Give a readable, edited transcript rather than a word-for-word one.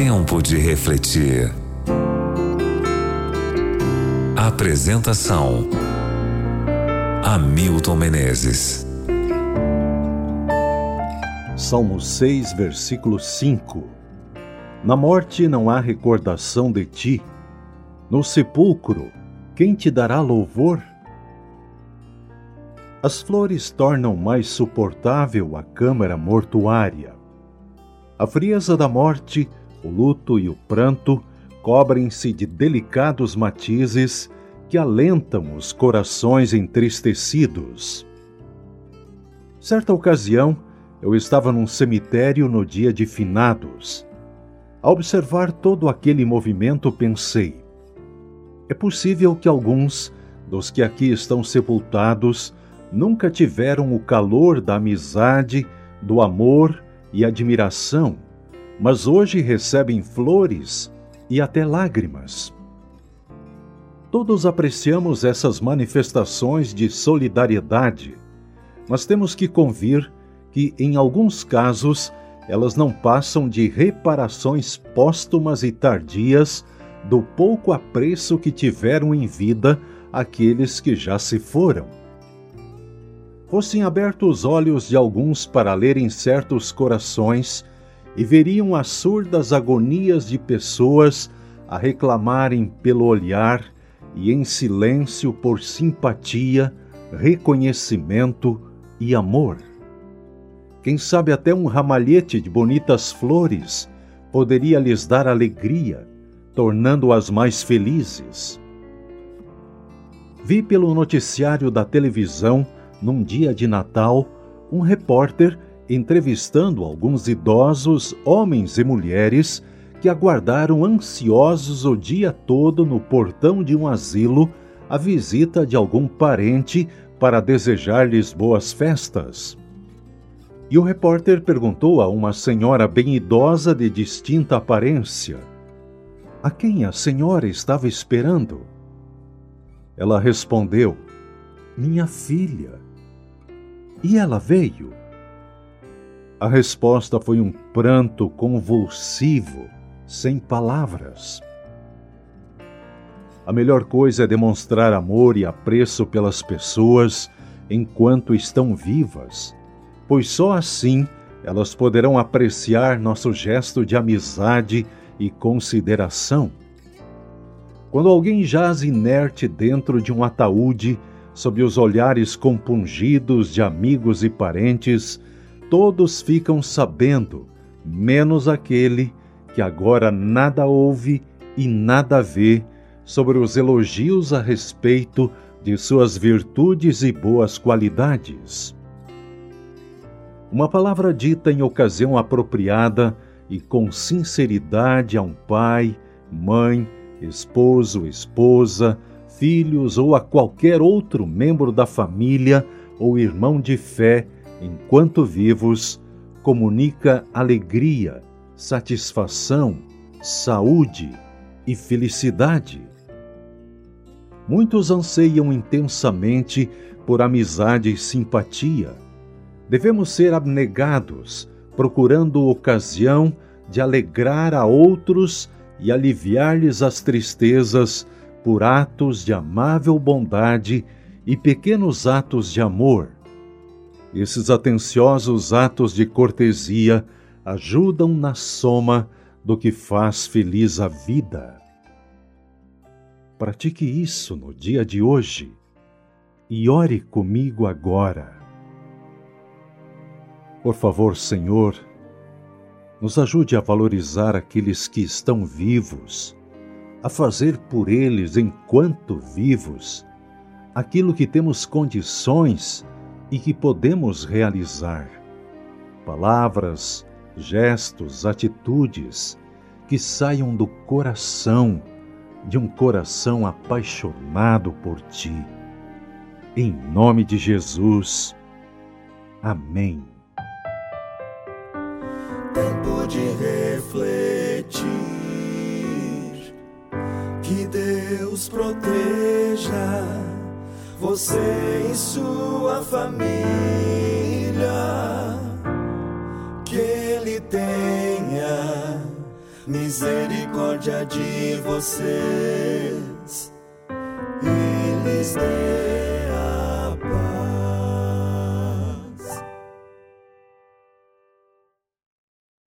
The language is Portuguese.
Tempo de refletir. Apresentação: Hamilton Menezes. Salmo 6, versículo 5. Na morte não há recordação de ti. No sepulcro, quem te dará louvor? As flores tornam mais suportável a câmara mortuária. A frieza da morte, o luto e o pranto cobrem-se de delicados matizes que alentam os corações entristecidos. Certa ocasião, eu estava num cemitério no dia de finados. Ao observar todo aquele movimento, pensei: é possível que alguns dos que aqui estão sepultados nunca tiveram o calor da amizade, do amor e admiração, mas hoje recebem flores e até lágrimas. Todos apreciamos essas manifestações de solidariedade, mas temos que convir que, em alguns casos, elas não passam de reparações póstumas e tardias do pouco apreço que tiveram em vida aqueles que já se foram. Fossem abertos os olhos de alguns para lerem certos corações e veriam as surdas agonias de pessoas a reclamarem pelo olhar e em silêncio por simpatia, reconhecimento e amor. Quem sabe até um ramalhete de bonitas flores poderia lhes dar alegria, tornando-as mais felizes. Vi pelo noticiário da televisão, num dia de Natal, um repórter entrevistando alguns idosos, homens e mulheres, que aguardaram ansiosos o dia todo no portão de um asilo a visita de algum parente para desejar-lhes boas festas. E o repórter perguntou a uma senhora bem idosa de distinta aparência: a quem a senhora estava esperando? Ela respondeu: minha filha. E ela veio? A resposta foi um pranto convulsivo, sem palavras. A melhor coisa é demonstrar amor e apreço pelas pessoas enquanto estão vivas, pois só assim elas poderão apreciar nosso gesto de amizade e consideração. Quando alguém jaz inerte dentro de um ataúde, sob os olhares compungidos de amigos e parentes, todos ficam sabendo, menos aquele que agora nada ouve e nada vê sobre os elogios a respeito de suas virtudes e boas qualidades. Uma palavra dita em ocasião apropriada e com sinceridade a um pai, mãe, esposo, esposa, filhos ou a qualquer outro membro da família ou irmão de fé, enquanto vivos, comunica alegria, satisfação, saúde e felicidade. Muitos anseiam intensamente por amizade e simpatia. Devemos ser abnegados, procurando ocasião de alegrar a outros e aliviar-lhes as tristezas por atos de amável bondade e pequenos atos de amor. Esses atenciosos atos de cortesia ajudam na soma do que faz feliz a vida. Pratique isso no dia de hoje e ore comigo agora. Por favor, Senhor, nos ajude a valorizar aqueles que estão vivos, a fazer por eles, enquanto vivos, aquilo que temos condições e que podemos realizar. Palavras, gestos, atitudes que saiam do coração, de um coração apaixonado por Ti. Em nome de Jesus. Amém. Tempo de refletir. Que Deus proteja você e sua família. Que Ele tenha misericórdia de vocês. Eles